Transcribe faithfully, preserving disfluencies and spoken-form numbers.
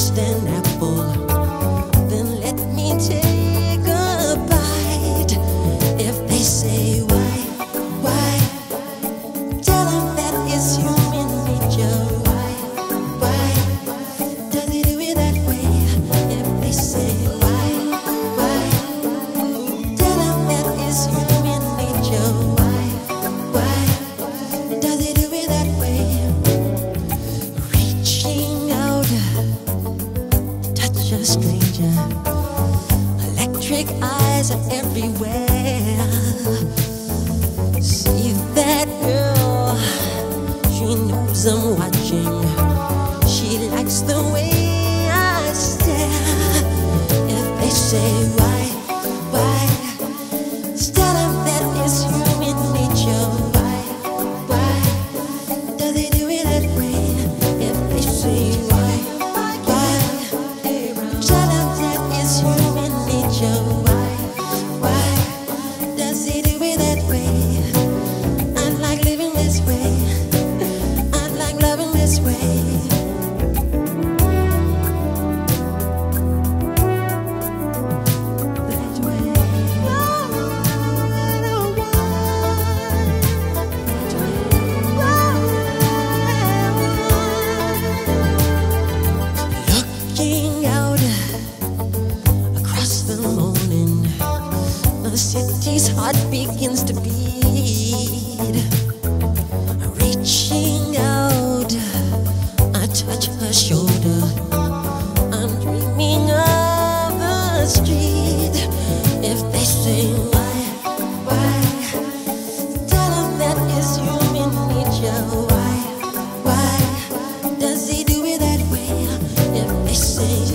just an apple, then let me take a bite. If they say why, why, tell them that it's human nature. Why, why, does he do it that way? If they say why, why, tell them that it's human nature. Why, why, does he do it that way? Reaching out, touch a stranger. Electric eyes are everywhere. See that girl, she knows I'm watching. She likes the way I stare. If they say why, why, tell them that it's human nature. Why, why, does he do it that way? If they say why, why, tell them that it's human nature. Why, why, does he do it that way? I like living this way. I like loving this way. That way. Looking out across the morning, the city's heart begins to beat. Reaching out, I touch her shoulder. I'm dreaming of the street. If they say why, why, tell them that it's human nature. Why, why, does he do it that way? If they say